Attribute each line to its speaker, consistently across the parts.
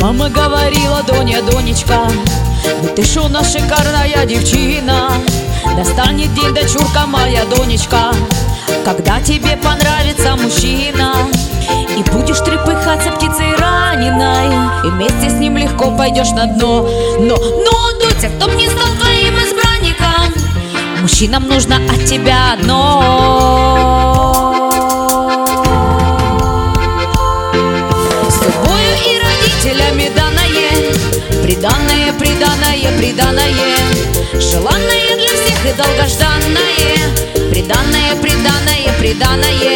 Speaker 1: Мама говорила: Доня, Донечка, ну ты шо, наша шикарная девчина. Настанет день, дочурка моя, Донечка, когда тебе понравится мужчина, и будешь трепыхаться птицей раненой, и вместе с ним легко пойдешь на дно. Но, Дуся, кто б не стал твоим избранником, мужчинам нужно от тебя одно. С тобою и родителями данное, приданное, приданное, приданное, желанное для всех и долгожданное, приданное, приданное, приданное.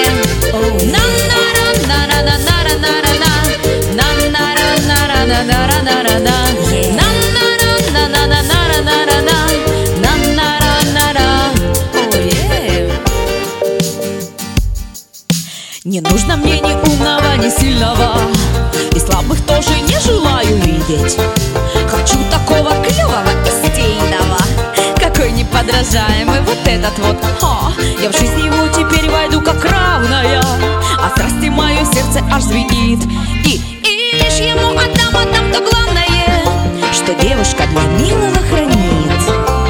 Speaker 1: Не нужно мне ни умного, ни сильного, и слабых тоже не желаю видеть. Хочу такого клевого и стильного, какой неподражаемый вот этот вот. Я в жизнь его теперь войду как равная, а страсти мое сердце аж звенит. И лишь ему отдам то главное, что девушка для милого хранит.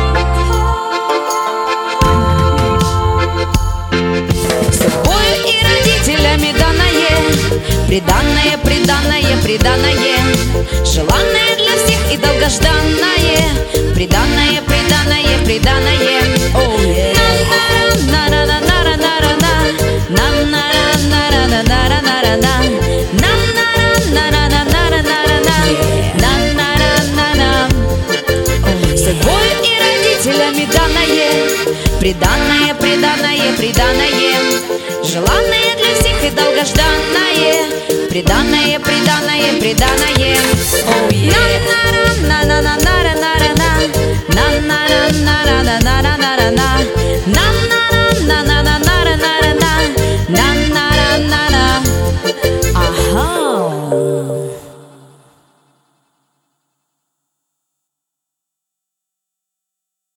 Speaker 1: С тобою и родителями данное, приданное, приданное, приданное, желанное для всех и долгожданное, приданное, приданное, приданное. С тобою и родителями данное, приданное, приданное, приданное, желанное для всех и долгожданное, приданное, приданное, приданное. На на на на на на на на на на на на на на на на.